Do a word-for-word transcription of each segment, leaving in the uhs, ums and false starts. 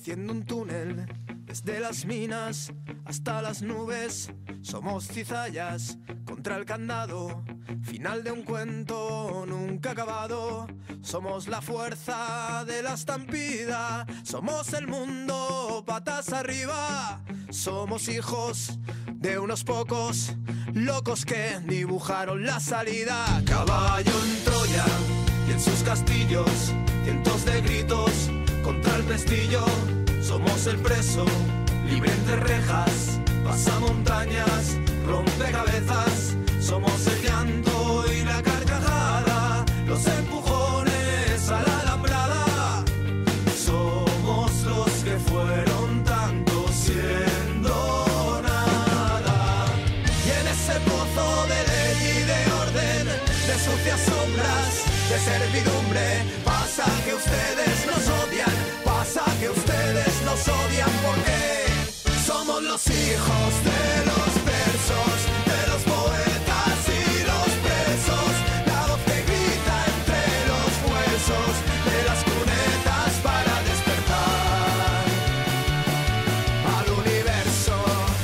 haciendo un túnel desde las minas hasta las nubes. Somos cizallas contra el candado, final de un cuento nunca acabado. Somos la fuerza de la estampida, somos el mundo patas arriba. Somos hijos de unos pocos locos que dibujaron la salida. Caballo en Troya y en sus castillos, cientos de gritos contra el pestillo. Somos el preso, libre entre rejas, pasa montañas, rompe cabezas. Somos el llanto y la carcajada, los empujones a la alambrada. Somos los que fueron tanto siendo nada. Y en ese pozo de ley y de orden, de sucias sombras, de servidumbre, pasa que ustedes nos odian, pasa que ustedes nos odian porque somos los hijos de los versos, de los poetas y los presos, la voz que grita entre los huesos de las cunetas para despertar al universo.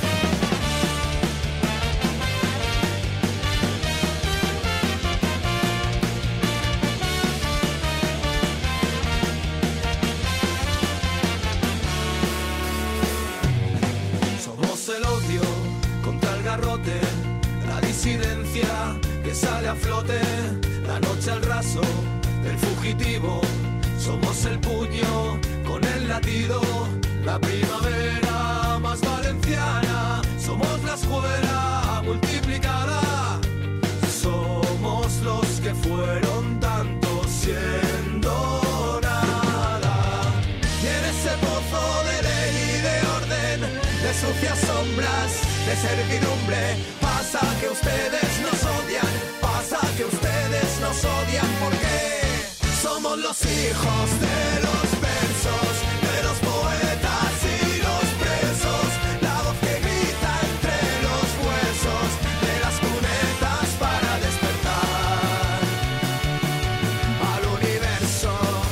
Somos el odio contra el garrote, la disidencia que sale a flote, la noche al raso del fugitivo. Somos el puño con el latido, la primavera más valenciana. Somos la escuela multiplicada, somos los que fueron tanto siendo nada. Y en ese pozo de ley y de orden, de sucias sombras, de servidumbre, pasa que ustedes nos odian, pasa que ustedes nos odian porque somos los hijos de los versos, de los poetas y los presos, la voz que grita entre los huesos de las cunetas para despertar al universo.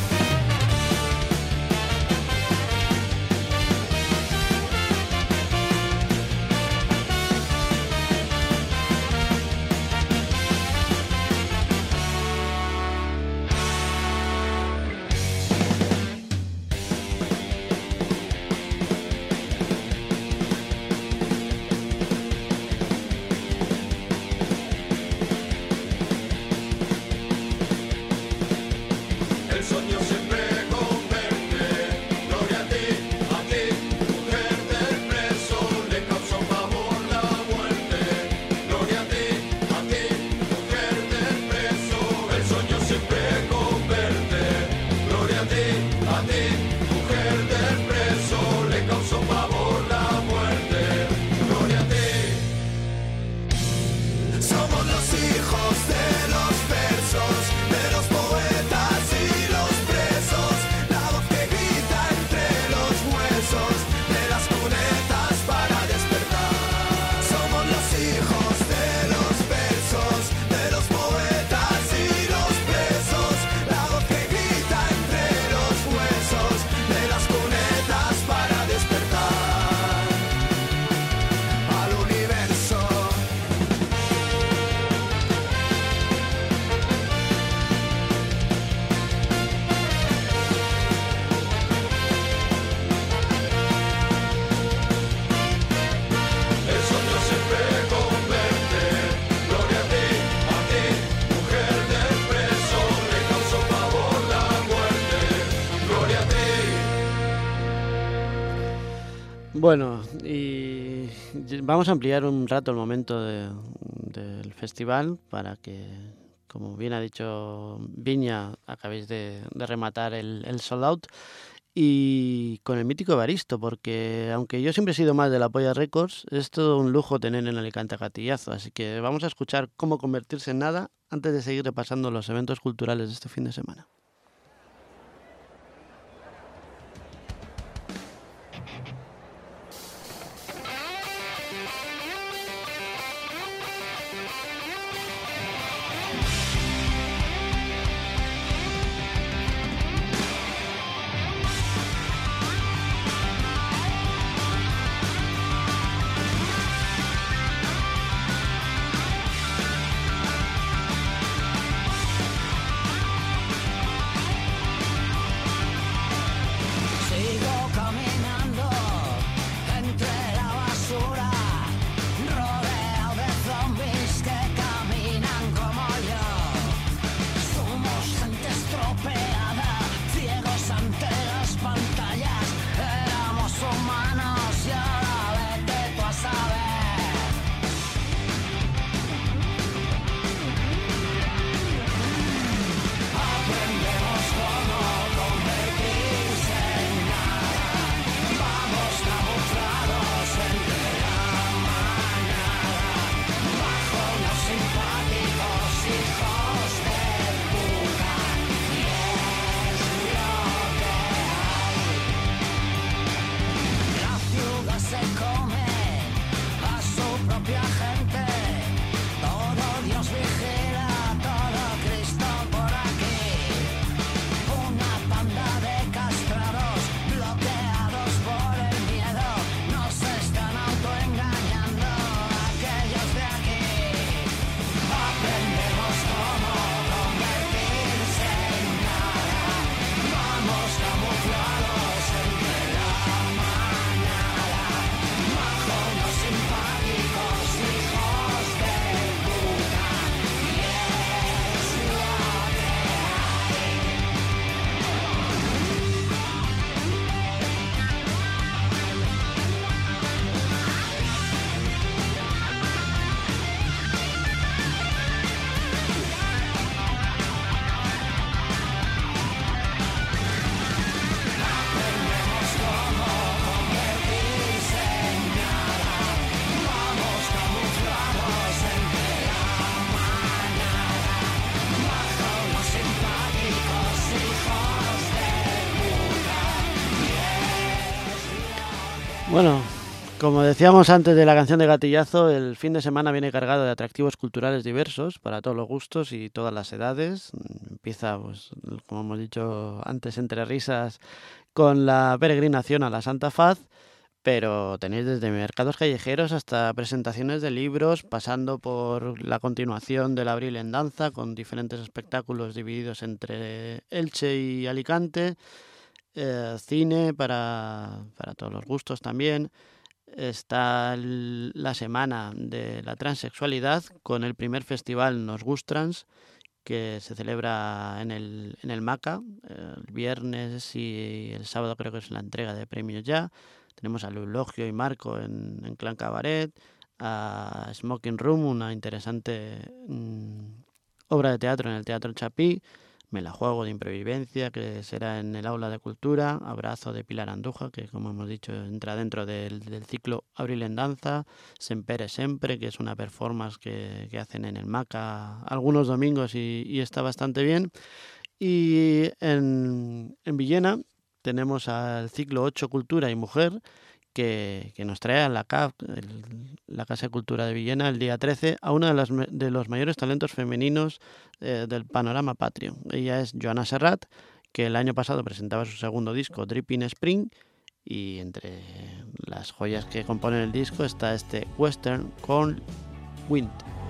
El sueño siempre converte, gloria a ti, a ti, mujer del preso, le causó pavor la muerte. Gloria a ti, a ti, mujer del preso, el sueño siempre converte. Gloria a ti, a ti, mujer del preso, le causó pavor la muerte. Gloria a ti. Somos los hijos de los versos, de los poetas y los presos, la voz que grita entre los huesos de las cunetas para despertar. Somos los hijos de los versos, de los poetas y los presos, la voz que grita entre los huesos de las cunetas para despertar al universo. El sueño siempre converte, gloria a ti, a ti, mujer del preso, le causó pavor la muerte, gloria a ti. Bueno, y vamos a ampliar un rato el momento de- del festival para que, como bien ha dicho Viña, acabéis de, de rematar el, el sold out. Y con el mítico Evaristo, porque aunque yo siempre he sido más de la Polla Records, es todo un lujo tener en Alicante a Gatillazo. Así que vamos a escuchar Cómo convertirse en nada antes de seguir repasando los eventos culturales de este fin de semana. Bueno, como decíamos antes de la canción de Gatillazo, el fin de semana viene cargado de atractivos culturales diversos para todos los gustos y todas las edades. Empieza, pues, como hemos dicho antes, entre risas, con la peregrinación a la Santa Faz, pero tenéis desde mercados callejeros hasta presentaciones de libros, pasando por la continuación del Abril en Danza, con diferentes espectáculos divididos entre Elche y Alicante, eh, cine para, para todos los gustos también. Está el- la semana de la transexualidad con el primer festival Nos Gustrans, que se celebra en el, en el Maca. eh, El viernes y el sábado creo que es la entrega de premios ya. Tenemos a Eulogio y Marco en, en Clan Cabaret, a Smoking Room, una interesante mm, obra de teatro en el Teatro El Chapí. Me la juego de Imprevivencia, que será en el Aula de Cultura. Abrazo de Pilar Anduja, que como hemos dicho entra dentro del, del ciclo Abril en Danza. Sempere Sempre, que es una performance que, que hacen en el Maca algunos domingos y, y está bastante bien. Y en, en Villena tenemos al ciclo ocho Cultura y Mujer, que, que nos trae a la C A P, el- la Casa de Cultura de Villena, el día trece, a una de, las, me- de los mayores talentos femeninos eh, del panorama patrio. Ella es Joana Serrat, que el año pasado presentaba su segundo disco, Dripping Spring, y entre las joyas que componen el disco está este Western Corn Wind.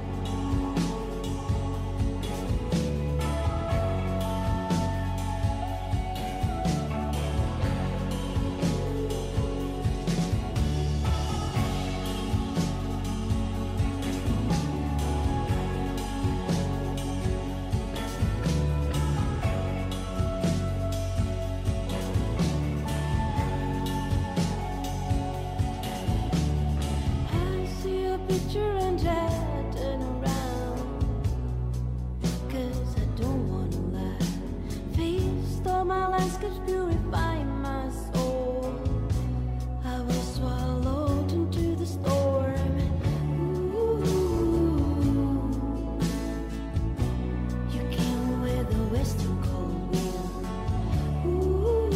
I see a picture and I turn around, 'cause I don't wanna lie. Feast all my landscapes, purifying my soul. I was swallowed into the storm. Ooh, you came with a western cold wind. Ooh,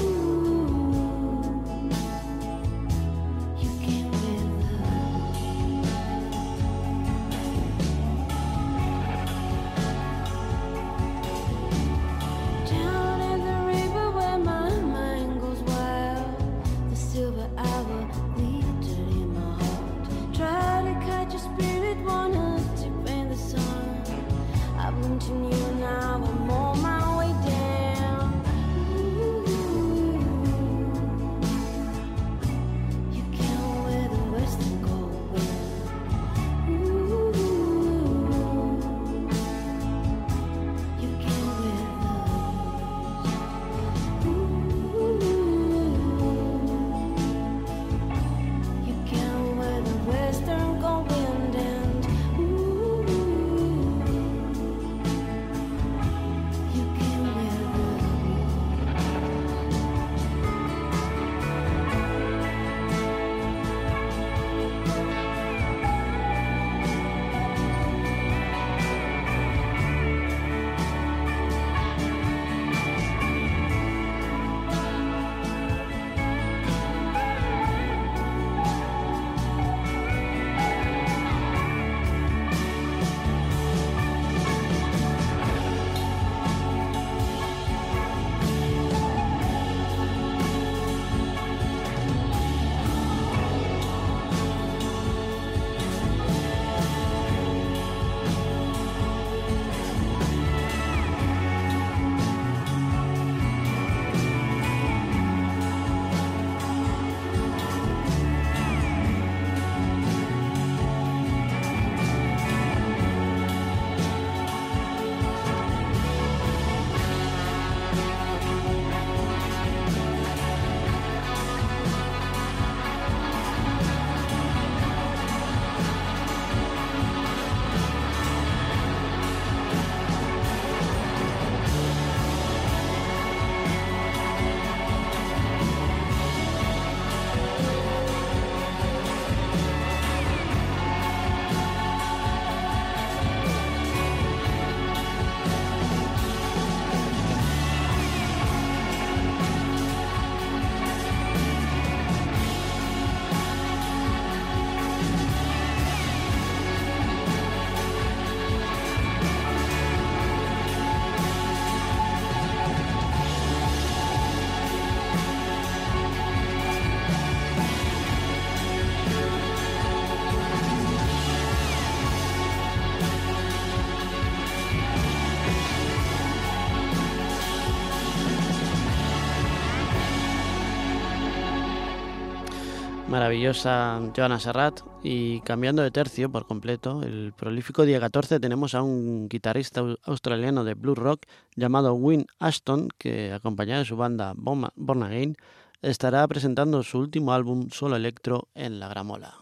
you came with a Maravillosa Joana Serrat. Y cambiando de tercio por completo, el prolífico día catorce tenemos a un guitarrista australiano de blues rock llamado Wyn Ashton, que acompañado de su banda Born Again estará presentando su último álbum solo electro en La Gramola.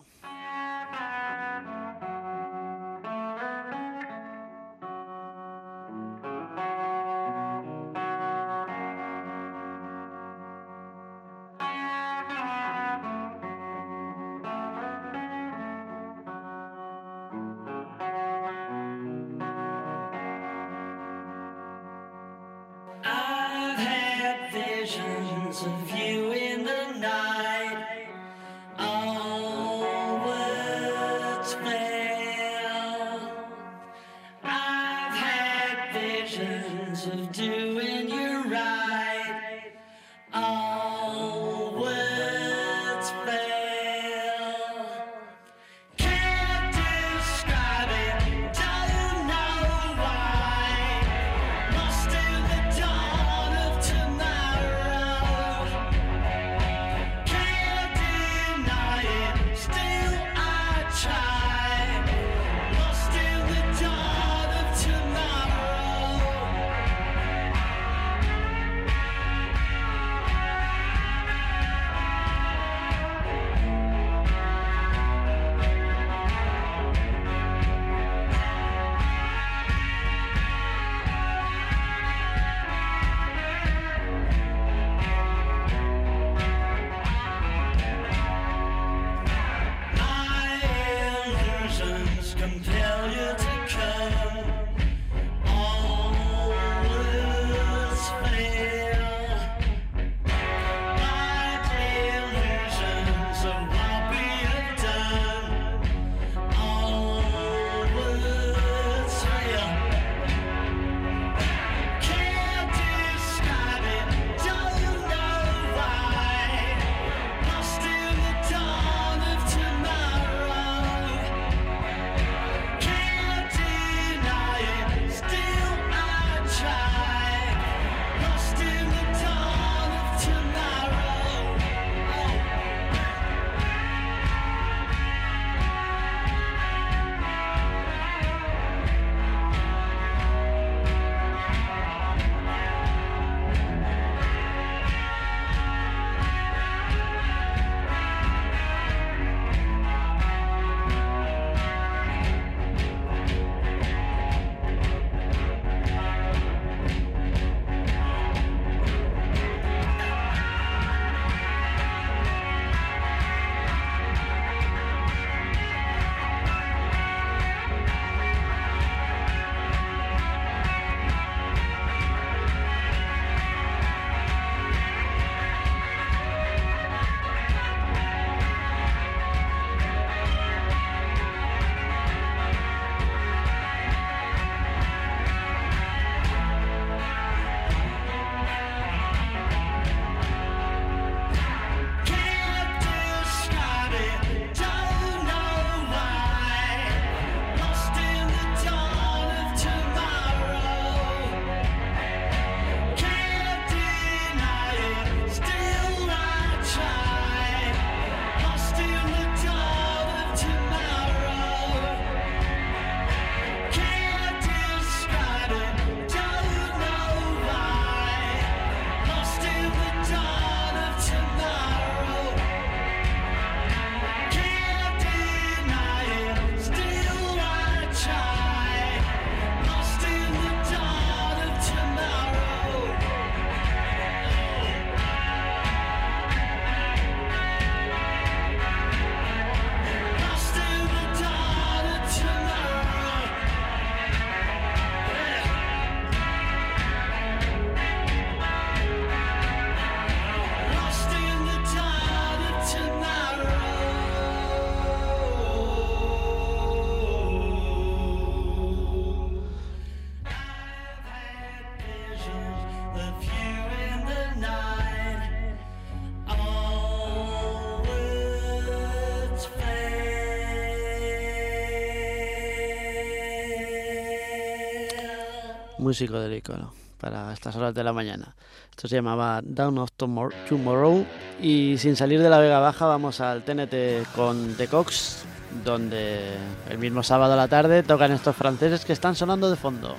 músico del icono para estas horas de la mañana. Esto se llamaba Dawn of Tomorrow Y sin salir de la Vega Baja vamos al T N T con The Cox, donde el mismo sábado a la tarde tocan estos franceses que están sonando de fondo.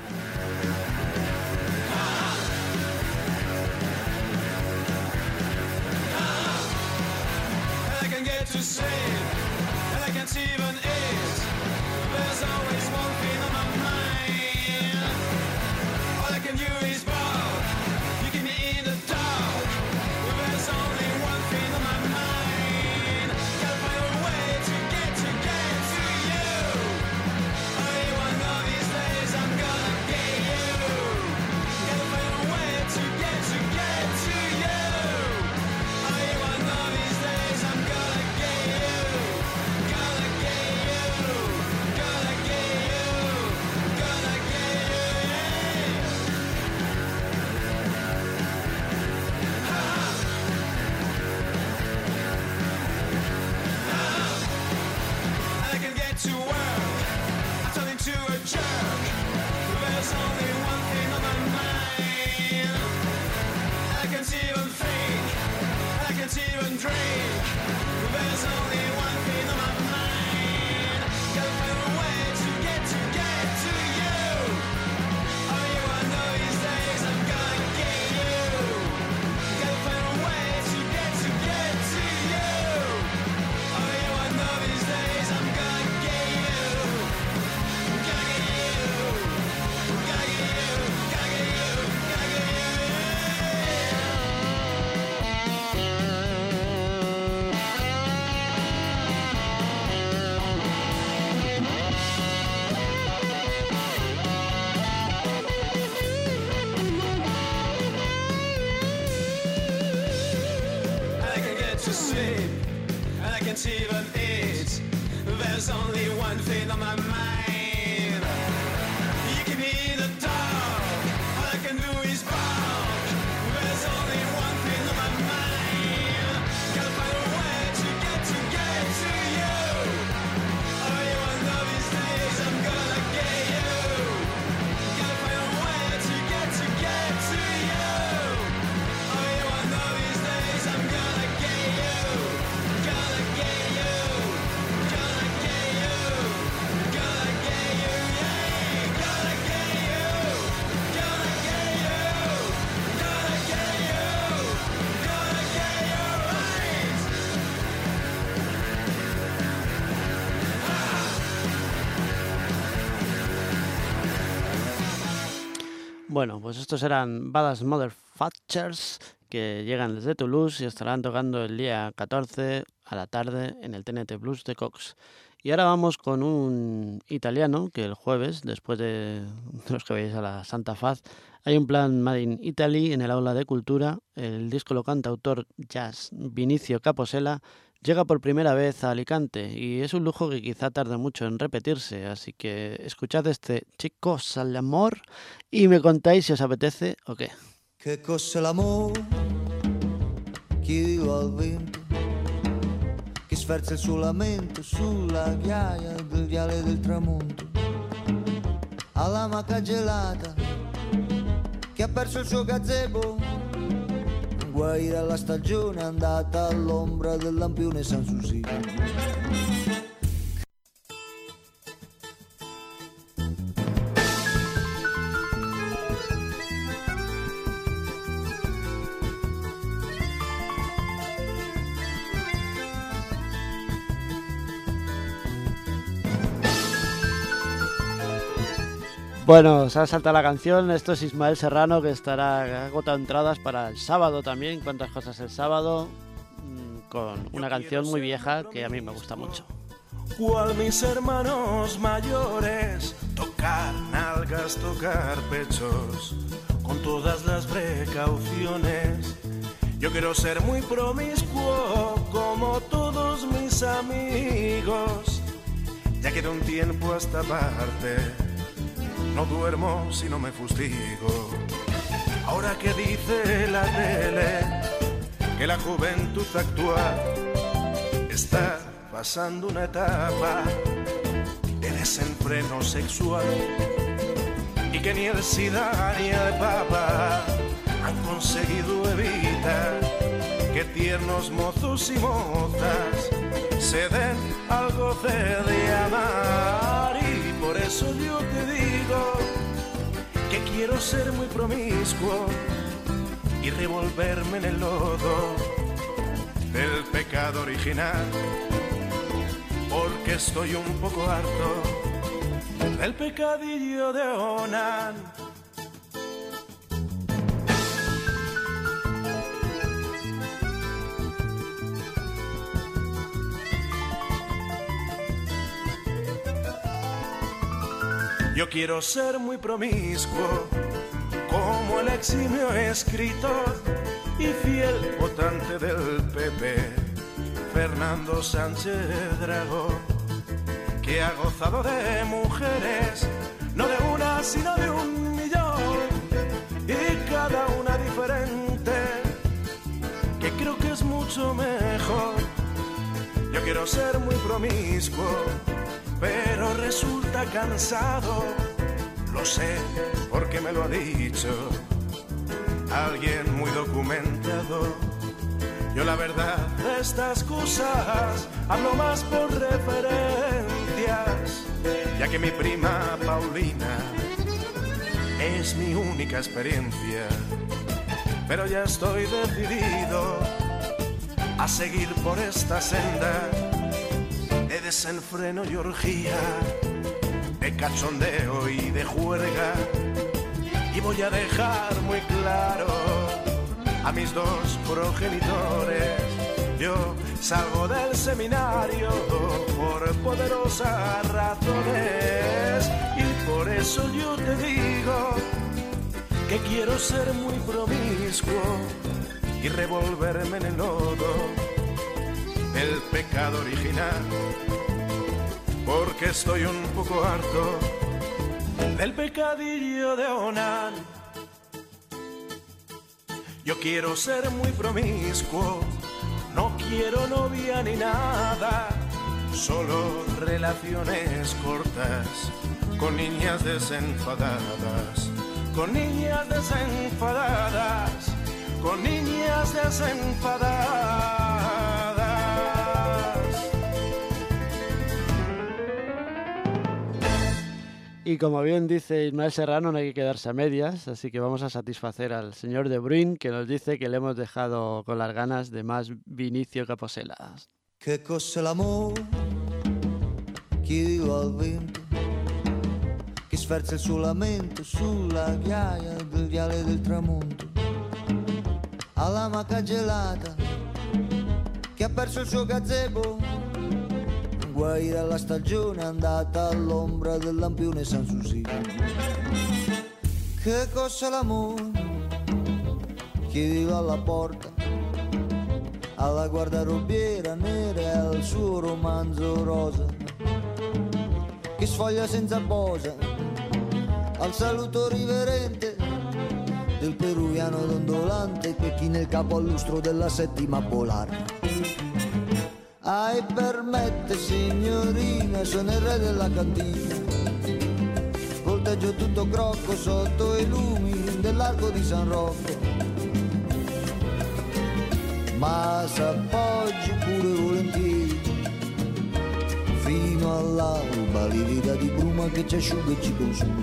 Bueno, pues estos eran Badass Motherfuckers, que llegan desde Toulouse y estarán tocando el día catorce a la tarde en el T N T Blues de Cox. Y ahora vamos con un italiano que el jueves, después de los que veis a la Santa Faz, hay un plan Made in Italy en el Aula de Cultura. El disco cantautor jazz Vinicio Caposella llega por primera vez a Alicante y es un lujo que quizá tarde mucho en repetirse, así que escuchad este Chicos al amor y me contáis si os apetece o qué. Che cos'è l'amore? Chiedo al vento che sferza il suo lamento sulla ghiaia del viale del tramonto, alla maca gelata che ha perso il suo gazebo, guaire alla stagione andata all'ombra del lampione Sanssouci. Bueno, se ha saltado la canción. Esto es Ismael Serrano, que estará agotando entradas para el sábado también. Cuántas cosas el sábado, con una canción muy vieja que a mí me gusta mucho. Cual mis hermanos mayores, tocar nalgas, tocar pechos, con todas las precauciones. Yo quiero ser muy promiscuo, como todos mis amigos. Ya queda un tiempo a esta parte, no duermo si no me fustigo. Ahora que dice la tele que la juventud actual está pasando una etapa de desenfreno sexual y que ni el SIDA ni el Papa han conseguido evitar que tiernos mozos y mozas se den al goce de amar. Y por eso yo te digo que quiero ser muy promiscuo y revolverme en el lodo del pecado original, porque estoy un poco harto del pecadillo de Onan. Yo quiero ser muy promiscuo como el eximio escritor y fiel votante del P P, Fernando Sánchez Dragó, que ha gozado de mujeres, no de una sino de un millón, y cada una diferente, que creo que es mucho mejor. Yo quiero ser muy promiscuo, pero resulta cansado, lo sé porque me lo ha dicho alguien muy documentado. Yo la verdad de estas cosas hablo más por referencias, ya que mi prima Paulina es mi única experiencia. Pero ya estoy decidido a seguir por esta senda de desenfreno y orgía, de cachondeo y de juerga. Y voy a dejar muy claro a mis dos progenitores: yo salgo del seminario por poderosas razones, y por eso yo te digo que quiero ser muy promiscuo y revolverme en el lodo del pecado original, porque estoy un poco harto del pecadillo de Onan. Yo quiero ser muy promiscuo, no quiero novia ni nada, solo relaciones cortas con niñas desenfadadas, con niñas desenfadadas, con niñas desenfadadas. Y como bien dice Ismael Serrano, no hay que quedarse a medias, así que vamos a satisfacer al señor De Bruyne, que nos dice que le hemos dejado con las ganas de más Vinicio Caposella. Che cos'è l'amore? Chiedo al vento che sferza il suo lamento sulla ghiaia del viale del tramonto, alla maca gelata che ha perso il suo gazebo, guai dalla stagione andata all'ombra del lampione Sanssouci. Che cos'è l'amore? Chiedevo alla porta, alla guardarobiera nera e al suo romanzo rosa che sfoglia senza posa, al saluto riverente del peruviano dondolante che china il capo al lustro della settima polare. Ai, permette signorina, sono il re della cantina, volteggio tutto crocco sotto i lumi dell'arco di San Rocco, ma s'appoggi pure volentieri fino all'alba, livida di bruma che ci asciuga e ci consuma.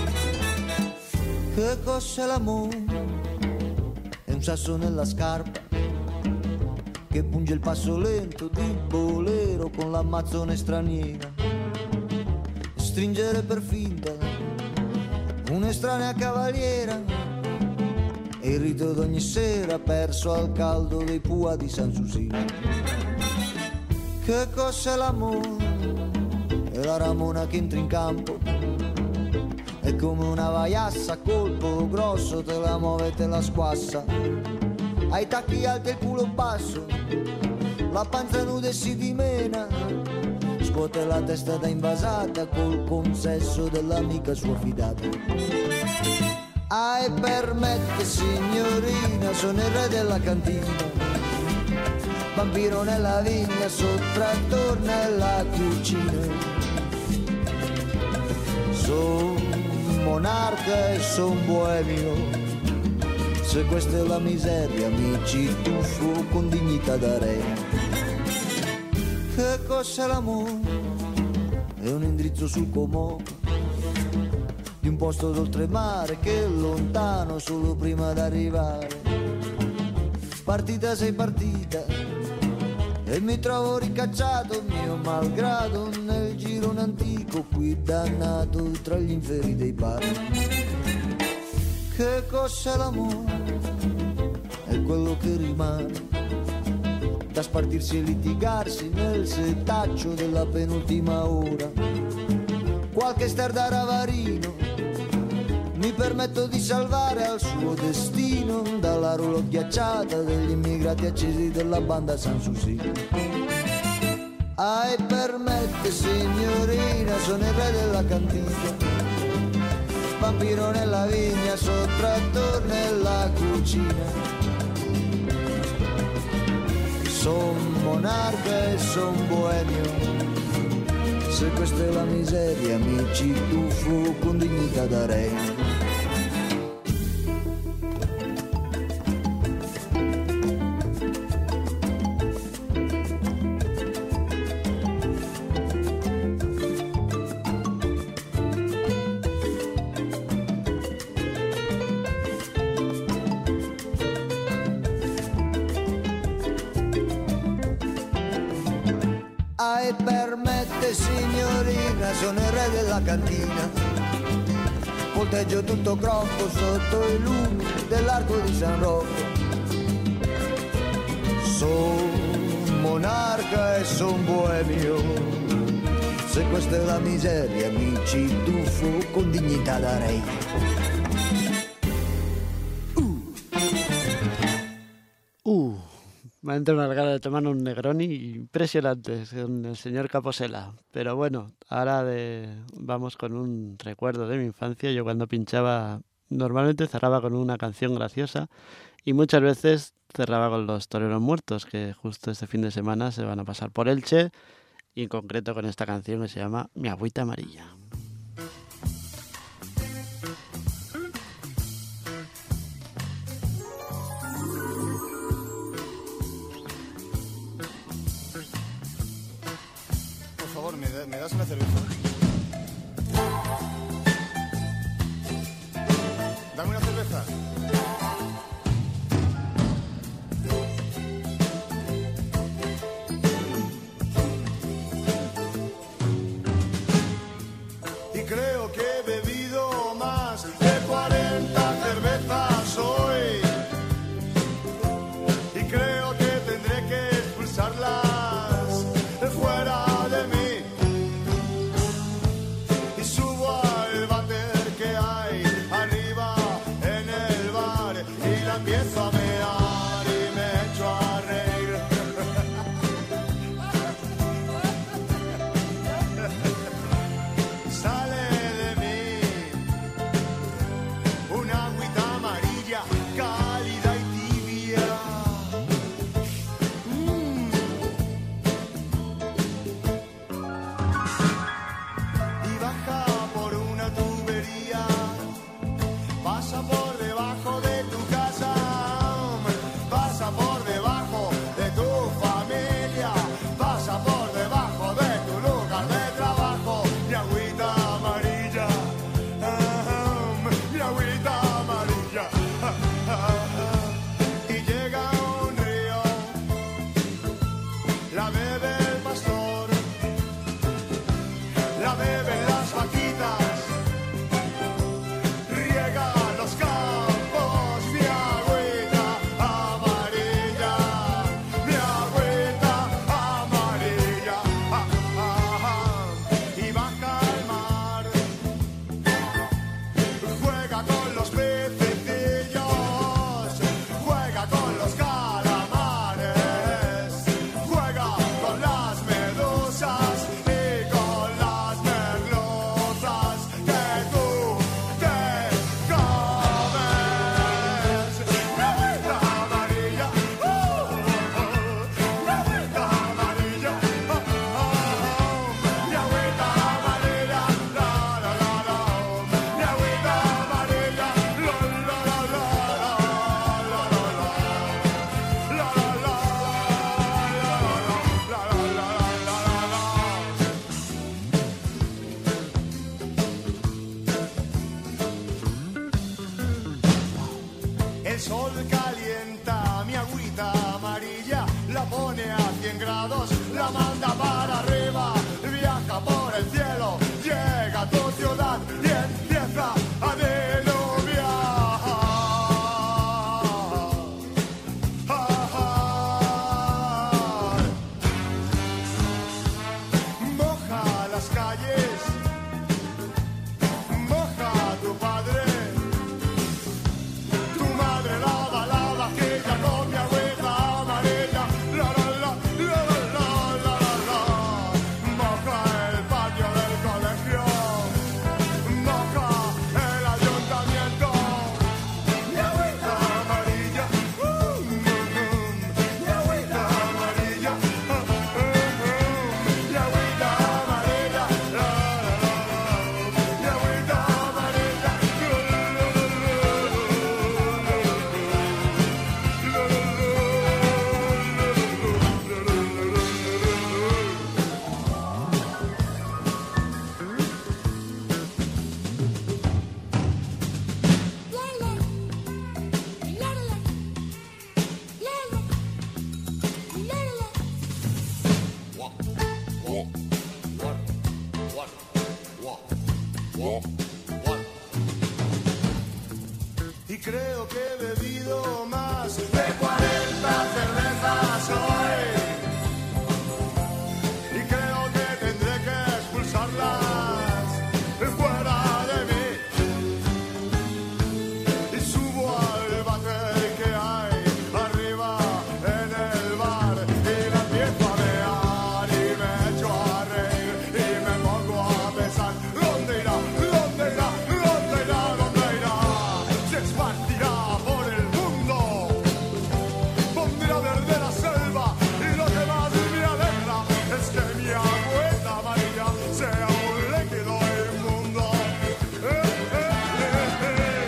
Che cos'è l'amore? È un sasso nella scarpa che punge il passo lento di bolero con l'ammazzone straniera, stringere per finta un'estranea cavaliera e il rito d'ogni sera perso al caldo dei pua di Sanssouci. Che cos'è l'amore? È la ramona che entra in campo, è come una vaiassa a colpo grosso, te la muove e te la squassa, ai tacchi alti e il culo basso, la panza nuda e si dimena, scuote la testa da invasata col consesso dell'amica sua fidata. Ai, permette signorina, sono il re della cantina, vampiro nella vigna, sottrattor nella cucina, son monarca e son boemio, Se questa è la miseria, mi ci tuffo con dignità da re. Che cos'è l'amore? È un indirizzo sul Comò, di un posto d'oltremare che è lontano solo prima d'arrivare. Partita sei partita e mi trovo ricacciato mio malgrado nel girone antico qui dannato tra gli inferi dei bar. Che cos'è l'amore? È quello che rimane da spartirsi e litigarsi nel setaccio della penultima ora. Qualche star da ravarino mi permetto di salvare al suo destino dalla roulotte ghiacciata degli immigrati accesi della banda Sanssouci. Ai permette signorina, sono il re della cantina, vampiro nella vigna, sottrattor nella cucina. Son monarca e son boemio, se questa è la miseria mi ci tuffo con dignità da re. E permette signorina, sono il re della cantina, volteggio tutto crocco sotto i lumi dell'arco di San Rocco. Son monarca e son boemio, se questa è la miseria mi ci tuffo con dignità da re. Uh, me ha entrado una gana de tomar un Negroni impresionantes con el señor Caposela. Pero bueno, ahora de, vamos con un recuerdo de mi infancia. Yo cuando pinchaba normalmente cerraba con una canción graciosa y muchas veces cerraba con los Toreros Muertos, que justo este fin de semana se van a pasar por Elche, y en concreto con esta canción que se llama Mi Agüita Amarilla. ¿Me das una cerveza? Dame una cerveza. Y creo que he bebido más de cuarenta cervezas hoy. Y creo que tendré que expulsarlas fuera de mí. Empiezo a mear y me echo a reír. Sale de mí una agüita amarilla, cálida y tibia. Mm. Y baja por una tubería, pasa por debajo de tu casa, pasa por debajo de tu familia, pasa por debajo de tu lugar de trabajo. Mi agüita amarilla, ah, mi agüita amarilla, ah, ah, ah. Y llega a un río, la bebe el pastor, la beben las vaquitas, riega los campos. Mi agüita amarilla, mi agüita amarilla, ah, ah, ah. Y baja al mar, juega con los pececillos, juega con los calamares, juega grados, la manda para arriba, viaja por el cielo, llega a tu ciudad y empieza a diluviar. Moja las calles, moja a tu padre, tu madre lava la vajilla con mi agüita amarilla, la la la, la la la la la, moja el patio del colegio, moja el ayuntamiento, mi agüita amarilla, uh, uh, uh, mi agüita amarilla, uh, uh, uh, mi agüita amarilla, la la la la, mi agüita amarilla, y creo que he bebido más de cuarenta cervezas hoy, y creo que tendré que expulsarlas fuera de mí, y subo al váter que hay arriba en el bar, y la empiezo a mear, y me echo a reír, y me pongo a pensar, ¿dónde irá? ¿Dónde irá? ¿Dónde irá? ¿Dónde irá? Se esparcirá por el mundo, pondrá verde la selva, y lo que más me alegra es que mi agüita amarilla sea un líquido inmundo. Eh, eh, eh, eh.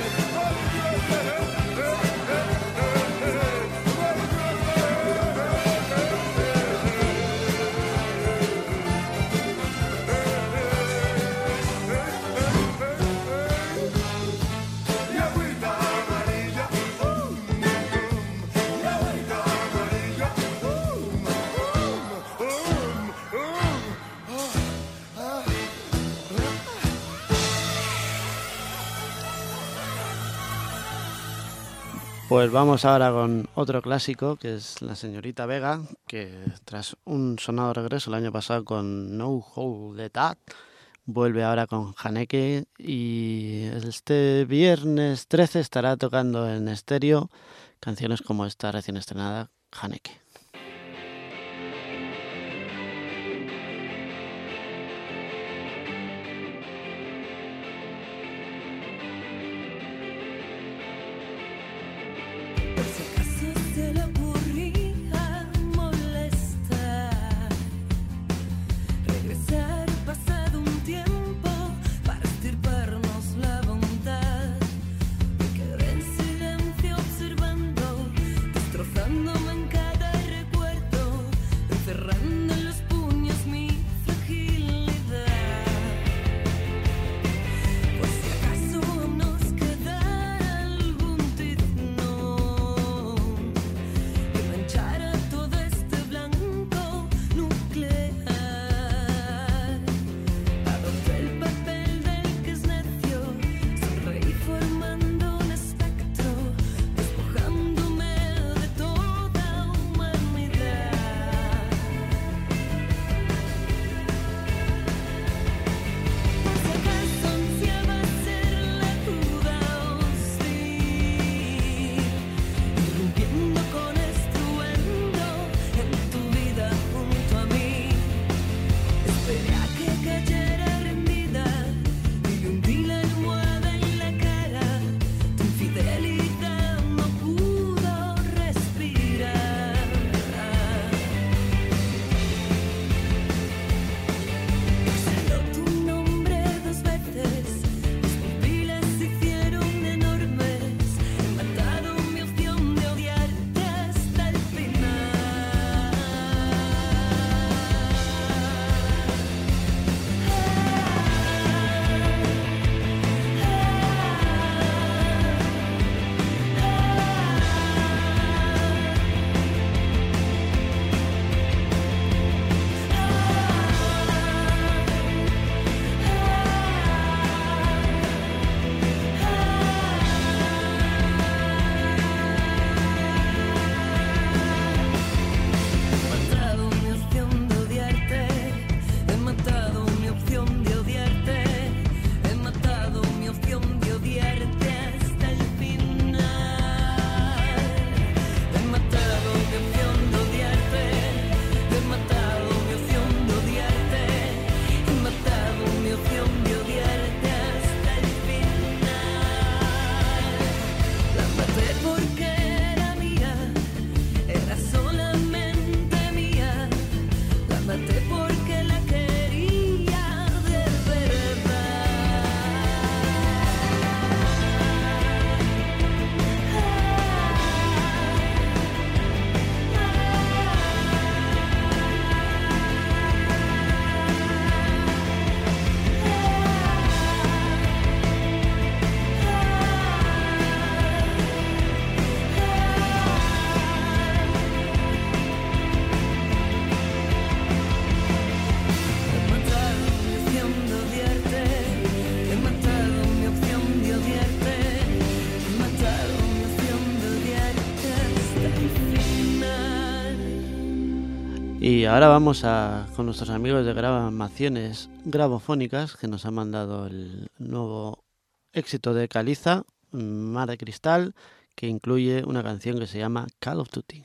Mi agüita amarilla, uh, uh, mi agüita amarilla, uh, uh, uh, uh, ah, ah. Pues vamos ahora con otro clásico, que es La señorita Vega, que tras un sonado regreso el año pasado con No Hold the That, vuelve ahora con Haneke, y este viernes trece estará tocando en estéreo canciones como esta recién estrenada, Haneke. Por si acaso se le ocurría molestar, regresar pasado un tiempo para estirparnos la bondad. Me quedé en silencio observando, destrozándome en cada recuerdo, encerrando en los puños mi fragilidad. Por si acaso nos quedara algún tizno que manchara todo este blanco nuclear. Adopté el papel del que es necio, sonreí formando un espectro, despojándome de toda humanidad. Y ahora vamos a, con nuestros amigos de Gravaciones Gravofónicas, que nos han mandado el nuevo éxito de Caliza, Mar de Cristal, que incluye una canción que se llama Call of Duty.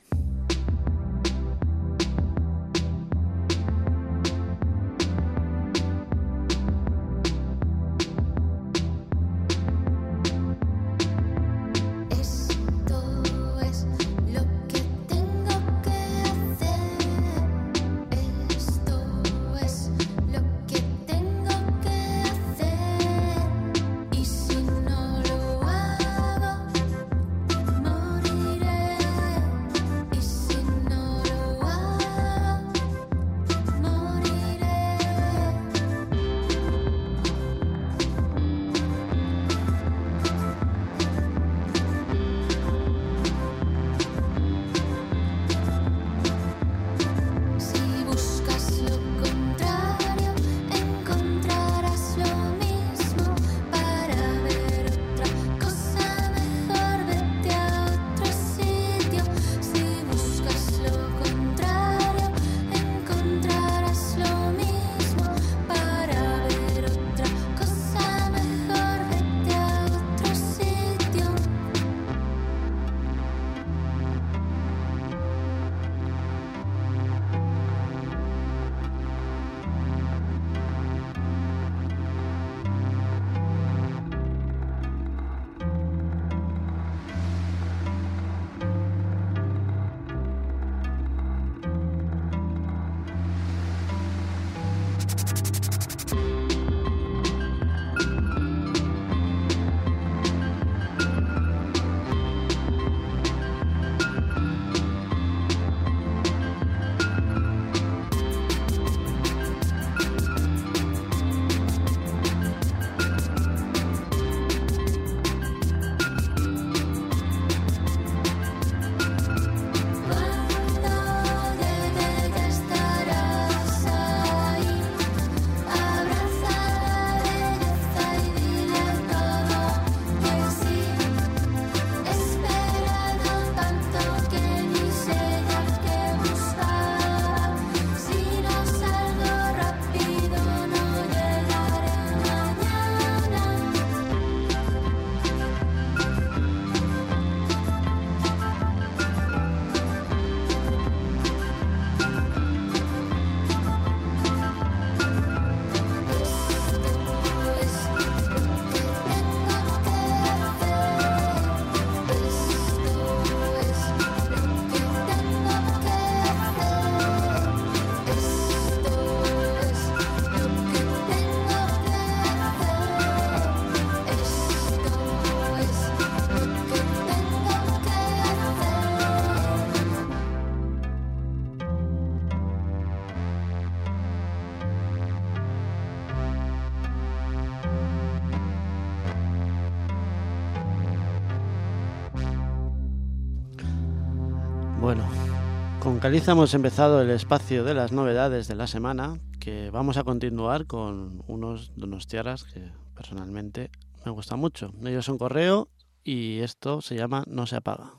Bueno, con Caliza hemos empezado el espacio de las novedades de la semana, que vamos a continuar con unos donostiarras que personalmente me gustan mucho. Ellos son Correo y esto se llama No se apaga.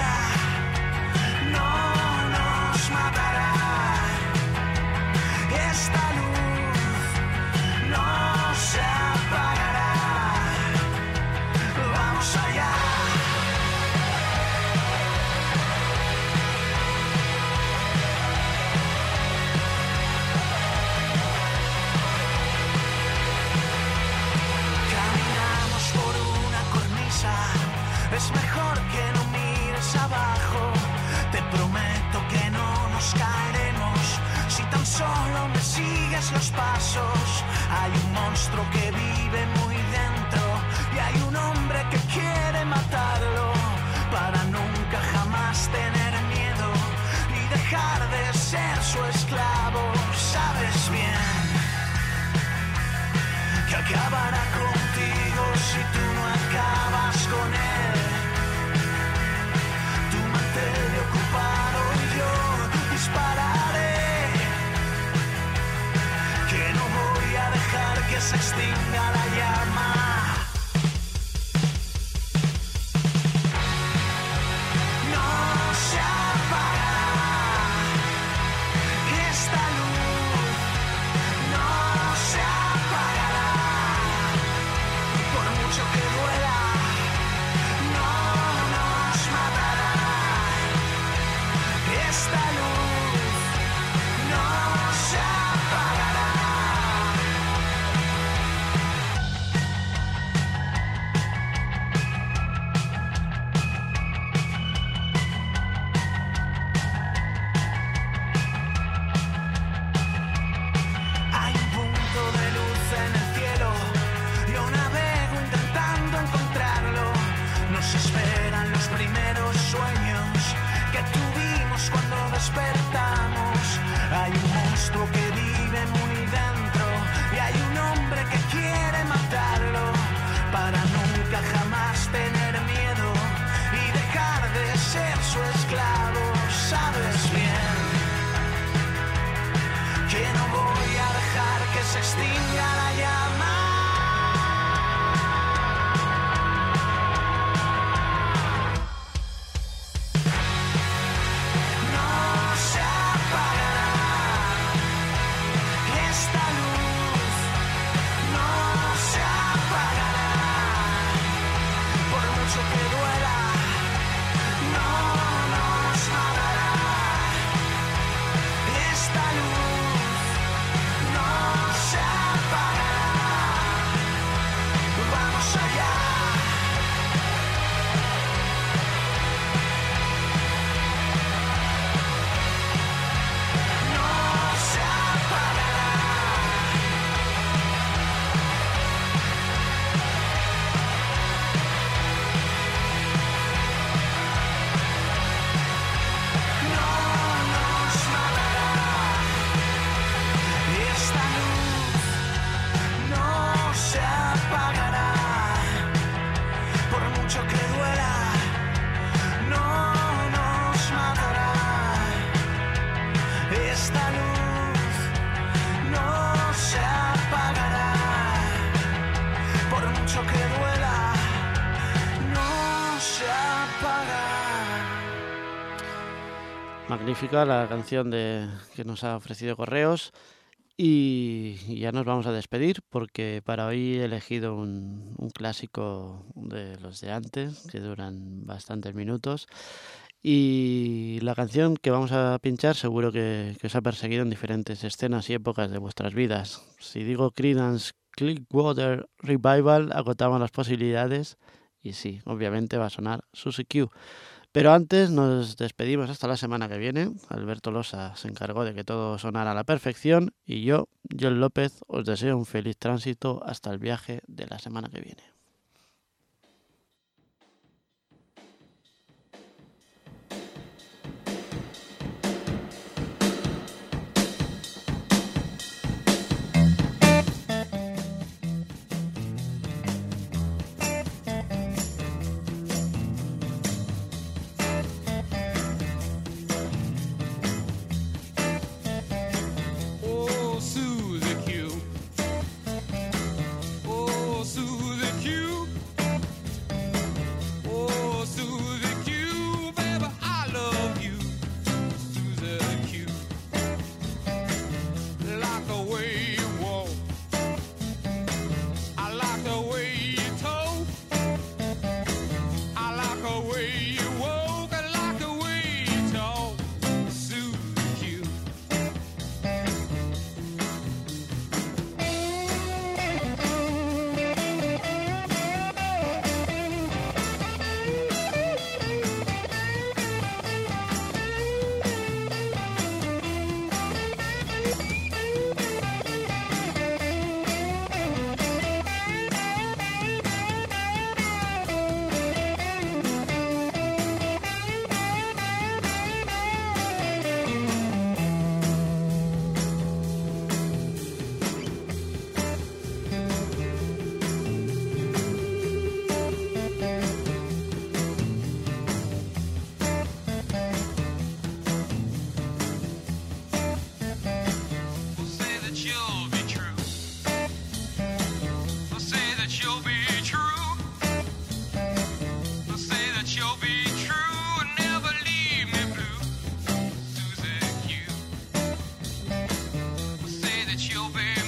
Yes. oigas los pasos. Hay un monstruo que vive muy dentro y hay un hombre que quiere matarlo para nunca jamás tener miedo y dejar de ser su esclavo. Sabes bien que acabará contigo si tú no acabas con él. Tú mantente ocupado y yo dispararé, que no voy a dejar que se extinga la llama. No se apagará esta luz, no se apagará, por mucho que duela, no nos matará. Esta luz no se apagará. Hay un punto de luz en el cielo, yo navego intentando encontrarlo. Nos esperan los primeros sueños que tuvimos cuando despertamos. Hay un monstruo que vive muy dentro y hay un hombre que quiere matarlo para nunca jamás tener miedo y dejar de ser su esclavo. Sabes bien que no voy a dejar que se extinga la llama. No se apagará esta luz, no se apagará, por mucho que duela, no nos matará. Esta luz no se apagará. Vamos allá. No se apagará. No nos matará. Esta luz no se apagará, por mucho que duela, no nos matará. Esta luz no se apagará, por mucho que duela, no se apagará. Magnífica la canción de que nos ha ofrecido Correos. Y ya nos vamos a despedir porque para hoy he elegido un, un clásico de los de antes que duran bastantes minutos. Y la canción que vamos a pinchar seguro que, que os ha perseguido en diferentes escenas y épocas de vuestras vidas. Si digo Creedence Clearwater Revival, agotamos las posibilidades y sí, obviamente va a sonar Suzy Q. Pero antes nos despedimos hasta la semana que viene. Alberto Losa se encargó de que todo sonara a la perfección y yo, John López, os deseo un feliz tránsito hasta el viaje de la semana que viene. Oh, Suzy Q. Oh, Suzy Q. that you'll be true. I'll say that you'll be true. I'll say that you'll be true and never leave me blue. Susie Q. I'll say that you'll be